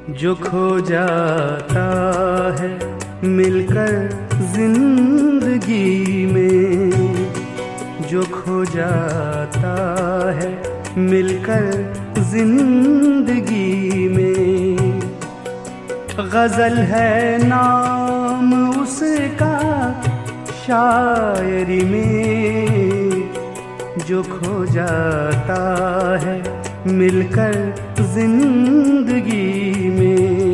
जो खो जाता है मिलकर जिंदगी में, जो खो जाता है मिलकर जिंदगी में। गजल है नाम उसका शायरी में, जो खो जाता है मिलकर जिंदगी में।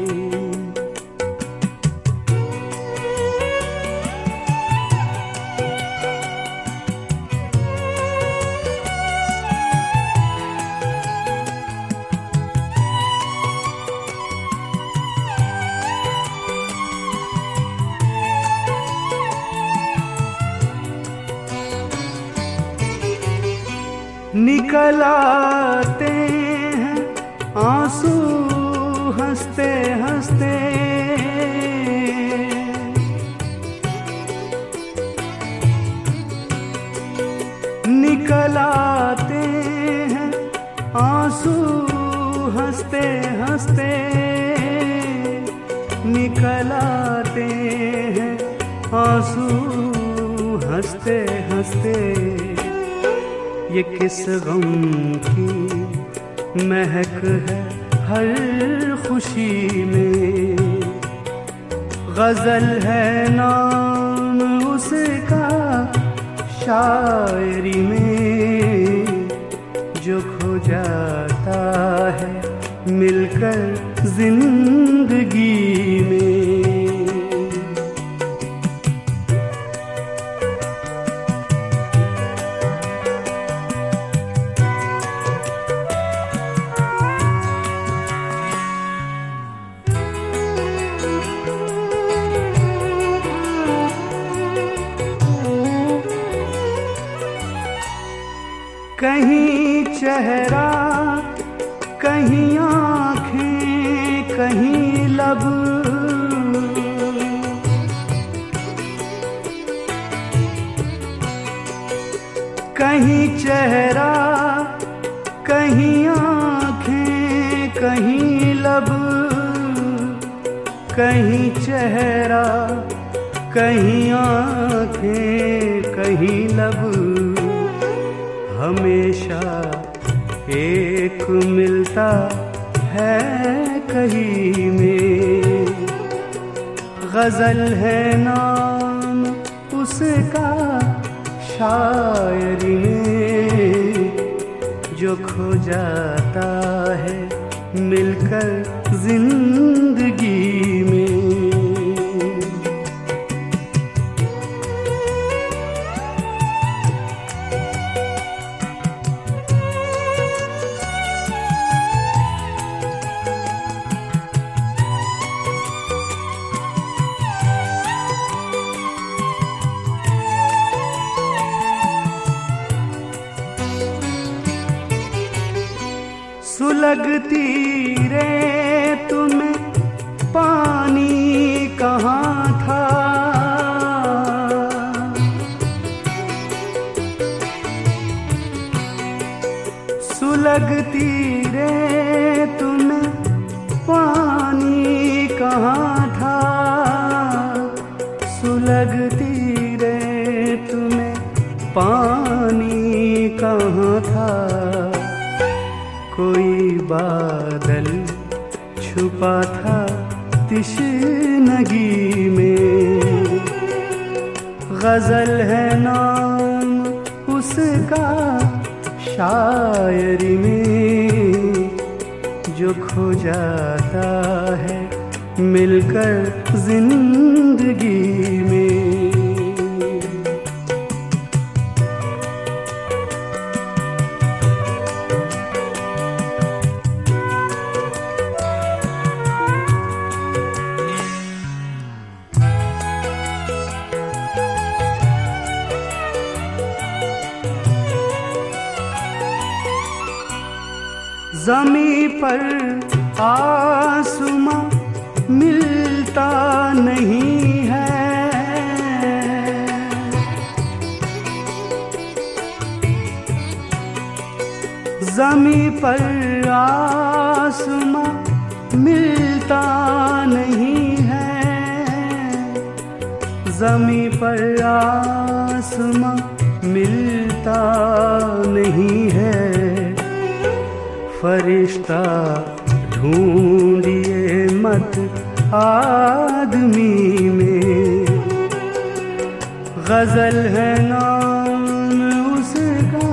निकल आते हैं आंसू हंसते हंसते, निकल आते हैं आंसू हंसते हंसते, निकल आते हैं आंसू हंसते हंसते। ये किस गम की महक है हर खुशी में, गजल है नाम उसका शायरी में, जो खो जाता है मिलकर जिंदगी में। कहीं चेहरा कहीं आँखें कहीं लब, कहीं चेहरा कहीं आँखें कहीं लब, कहीं चेहरा कहीं आँखें कहीं लब। हमेशा एक मिलता है कहीं में, गजल है नाम उसका शायरी में, जो खो जाता है मिलकर जिंदगी में। सुलगती रेत में पानी कहाँ था, सुलगती रेत में पानी कहाँ था, सुलगती रेत में पानी कहाँ था। कोई बादल छुपा था तिश्नगी में, गजल है नाम उसका शायरी में, जो खो जाता है मिलकर जिंदगी में। ज़मीं पर आसमां मिलता नहीं है, ज़मीं पर आसमां मिलता नहीं है, ज़मीं पर आसमां मिलता नहीं है। फरिश्ता ढूंढिए मत आदमी में, गजल है नाम उसका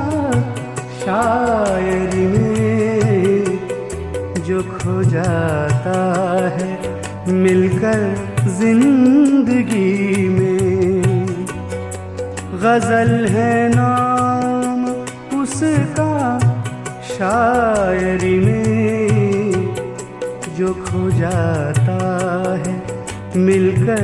शायरी में। जो खो जाता है मिलकर जिंदगी में, गजल है नाम उसका शायरी में। जो खो जाता है मिलकर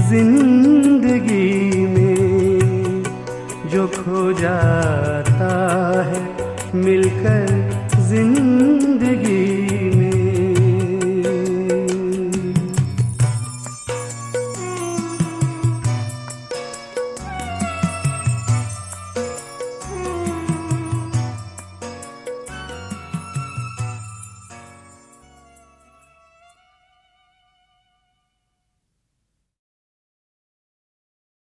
जिंदगी में, जो खो जाता है मिलकर जिंदगी